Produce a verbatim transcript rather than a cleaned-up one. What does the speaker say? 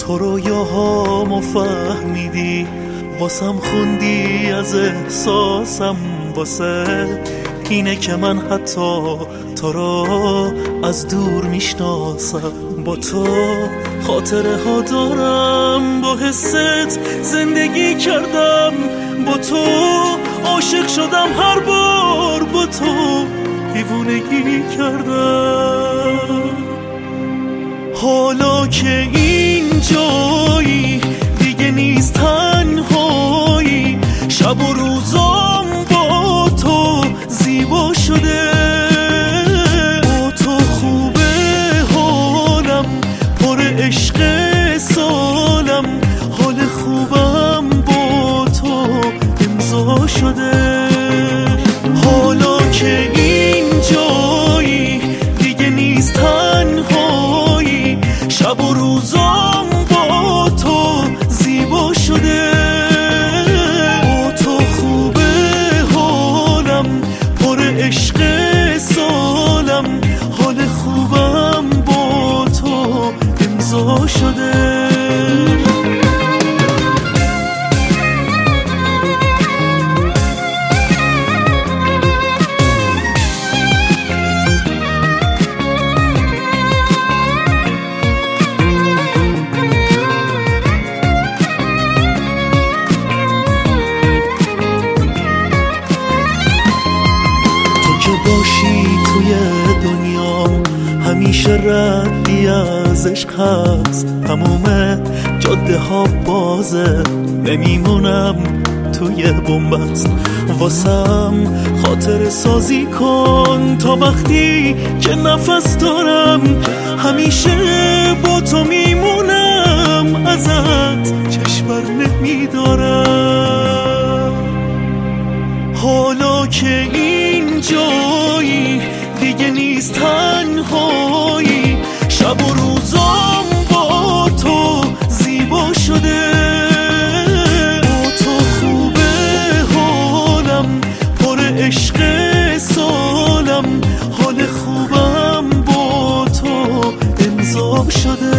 تو رویاهامو فهمیدی، واسم خوندی از احساسم، واسه اینه که من حتی تو رو از دور میشناسم. با تو خاطره ها دارم، با حست زندگی کردم، با تو عاشق شدم، هر بار با تو دیوونگی کردم. حالا که اینجایی دیگه نیست تنهایی، شب و روزام با تو زیبا شده، با تو خوبه حالم، پر عشق سالم، حال خوبم با تو امضا شده. حالا که اینجایی دیگه نیست تنهایی، شب و روزام با تو زیبا شده، با تو خوبه حالم، پر عشق سالم، حال خوبم با تو امضا شده. باشی توی دنیا همیشه ردی از عشق هست، تموم جاده ها بازه، نمیمونم توی بنبست. واسم خاطر سازی کن تا وقتی که نفس دارم، همیشه با تو میمونم، ازت چشم بر نمیدارم. حالا که اینجایی دیگه نیست تنهایی، شب و روزام با تو زیبا شده، با تو خوبه حالم، پر عشق سالم، حال خوبم با تو امضا شده.